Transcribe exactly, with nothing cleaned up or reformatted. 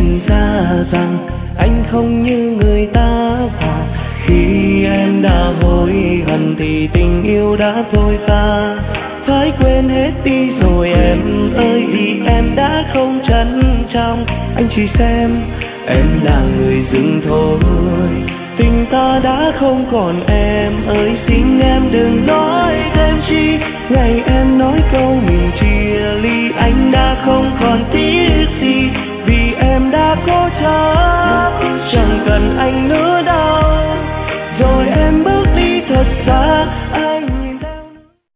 nhận ra rằng anh không như người ta. Và khi em đã hối hận thì tình yêu đã trôi xa. Phải quên hết đi rồi em ơi, vì em đã không trân trọng. Anh chỉ xem em là người dưng thôi, tình ta đã không còn. Em ơi xin em đừng nói thêm chi, ngày em nói câu mình chia ly anh đã không còn tiếc.